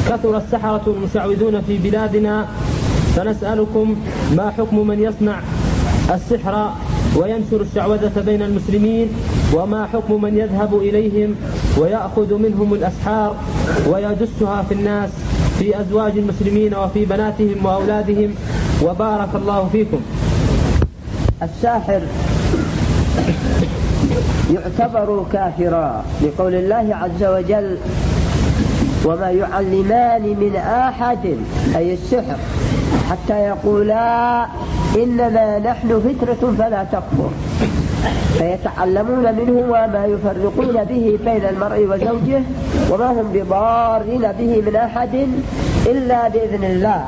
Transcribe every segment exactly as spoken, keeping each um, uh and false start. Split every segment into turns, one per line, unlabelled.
كثر السحرة المشعوذون في بلادنا، فنسألكم ما حكم من يصنع السحر وينشر الشعوذة بين المسلمين، وما حكم من يذهب إليهم ويأخذ منهم الأسحار ويدسها في الناس في أزواج المسلمين وفي بناتهم وأولادهم، وبارك الله فيكم.
الساحر يعتبر كافرا لقول الله عز وجل: وما يعلمان من أحد، أي السحر، حتى يقولا إنما نحن فترة فلا تكفر، فيتعلمون منهما ما يفرقون به بين المرء وزوجه، وما هم بضارين به من أحد إلا بإذن الله.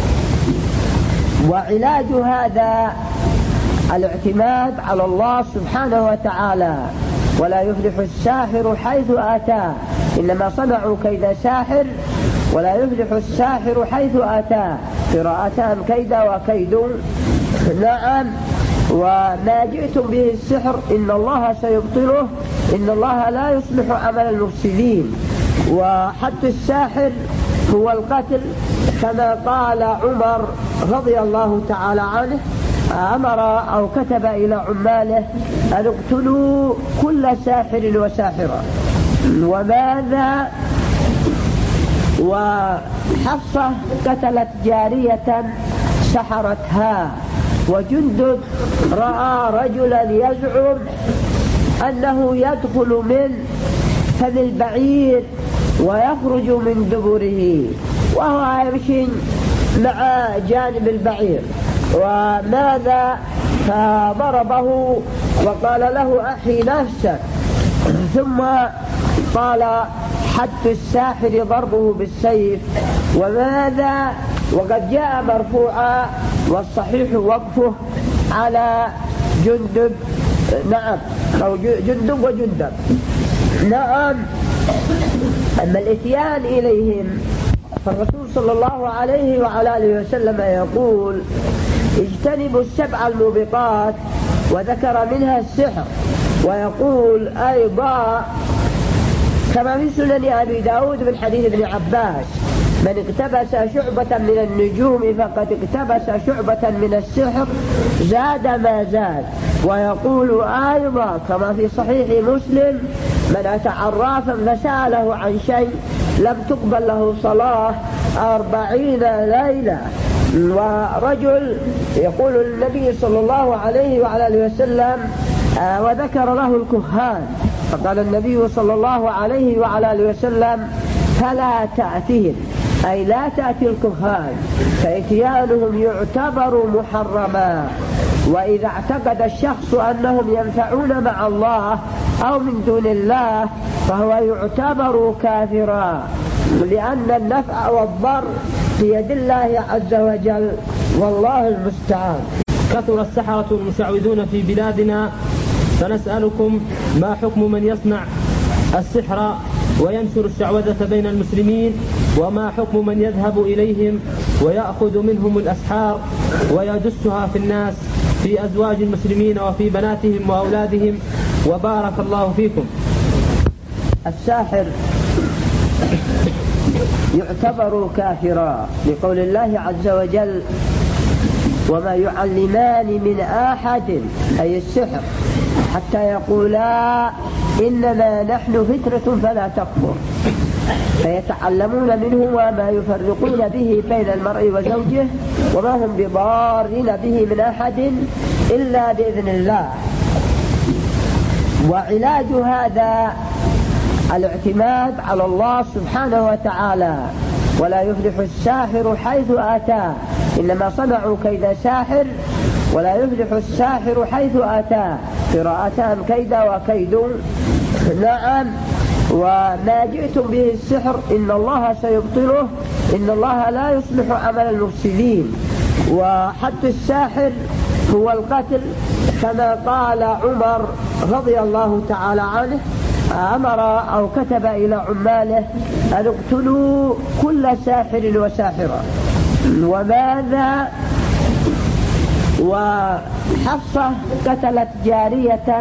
وعلاج هذا الاعتماد على الله سبحانه وتعالى، ولا يفلح الساحر حيث أتى، إنما صنعوا كيد ساحر ولا يفلح الساحر حيث أتى، قراءتان كيد وكيد. نعم، وما جئتم به السحر إن الله سيبطله، إن الله لا يصلح عمل المفسدين. وحد الساحر هو القتل، كما قال عمر رضي الله تعالى عنه: أمر أو كتب إلى عماله أن اقتلوا كل ساحر وساحرة. وماذا؟ وحفصة قتلت جارية سحرتها، وجندب رأى رجلا يزعم أنه يدخل من فم البعير ويخرج من دبره، وهو يمشي مع جانب البعير. وماذا؟ فضربه وقال له: أحي نفسك. ثم قال: حد الساحر ضربه بالسيف. وماذا؟ وقد جاء مرفوعا، والصحيح وقفه على جندب، نعم، أو جندب وجندب، نعم. أما الإتيان إليهم فالرسول صلى الله عليه وعلى آله وسلم يقول: اجتنبوا السبع الموبقات، وذكر منها السحر. ويقول أيضا كما في سنن أبي داود من حديث ابن عباس: من اقتبس شعبة من النجوم فقد اقتبس شعبة من السحر، زاد ما زاد. ويقول أيضا كما في صحيح مسلم: من أتى عرافا فسأله عن شيء لم تقبل له صلاة أربعين ليلة. ورجل يقول النبي صلى الله عليه وعلى آله وسلم آه وذكر له الكهان، فقال النبي صلى الله عليه وعلى آله وسلم: فلا تأتهم، أي لا تأتي الكهان، فإتيانهم يعتبر محرما. وإذا اعتقد الشخص أنهم ينفعون مع الله أو من دون الله فهو يعتبر كافرا، لأن النفع والضر بيد الله عز وجل، والله المستعان.
كثر السحرة المشعوذون في بلادنا، فنسألكم ما حكم من يصنع السحر وينشر الشعوذة بين المسلمين، وما حكم من يذهب إليهم ويأخذ منهم الأسحار ويدسها في الناس في أزواج المسلمين وفي بناتهم وأولادهم، وبارك الله فيكم.
الساحر يعتبر كافرا لقول الله عز وجل: وما يعلمان من أحد، أي السحر، حتى يقولا إنما نحن فترة فلا تكفر، فيتعلمون منهما ما يفرقون به بين المرء وزوجه، وما هم بضارين به من أحد إلا بإذن الله. وعلاج هذا الاعتماد على الله سبحانه وتعالى، ولا يفلح الساحر حيث أتى، إنما صنعوا كيد ساحر ولا يفلح الساحر حيث أتى، قراءتان كيد وكيد. نعم، وما جئتم به السحر إن الله سيبطله، إن الله لا يصلح عمل المفسدين. وحد الساحر هو القتل، كما قال عمر رضي الله تعالى عنه: أمر أو كتب إلى عماله أن اقتلوا كل ساحر وساحرة. وماذا؟ وحفصة قتلت جارية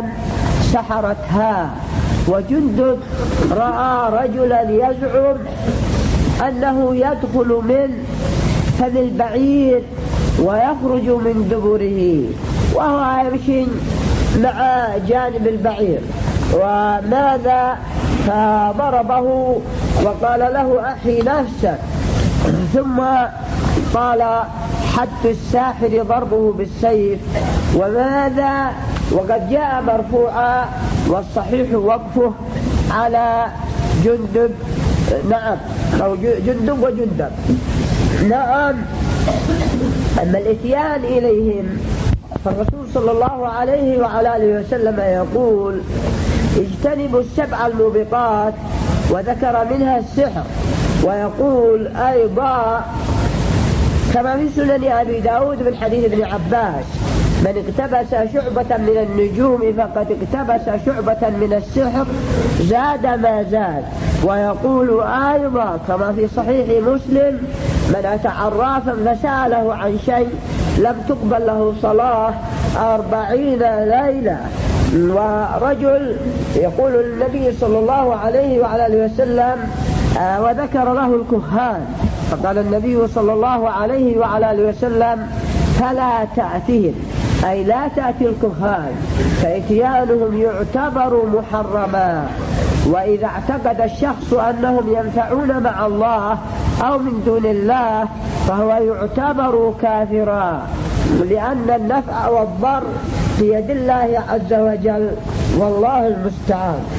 سحرتها، وجندب رأى رجلا يزعم أنه يدخل من فم البعير ويخرج من دبره، وهو يمشي مع جانب البعير. وماذا؟ فضربه وقال له أحي نفسك، ثم قال حد الساحر ضربه بالسيف. وماذا؟ وقد جاء مرفوعا والصحيح وقفه على جندب، نعم، أو جندب وجندب، نعم. أما الإتيان إليهم فالرسول صلى الله عليه وعلى آله وسلم يقول اجتنبوا السبع الموبقات، وذكر منها السحر. ويقول أيضا كما في سنن أبي داود من حديث ابن عباس من اقتبس شعبة من النجوم فقد اقتبس شعبة من السحر زاد ما زاد. ويقول أيضا كما في صحيح مسلم من أتى عرافا فسأله عن شيء لم تقبل له صلاة أربعين ليلة. ورجل يقول النبي صلى الله عليه وعلى آله وسلم آه وذكر له الكهان، فقال النبي صلى الله عليه وعلى آله وسلم فلا تأتهم، أي لا تأتي الكهان، فإتيانهم يعتبر محرما. وإذا اعتقد الشخص أنهم ينفعون مع الله أو من دون الله فهو يعتبر كافرا، لأن النفع والضر بيد الله عز وجل، والله المستعان.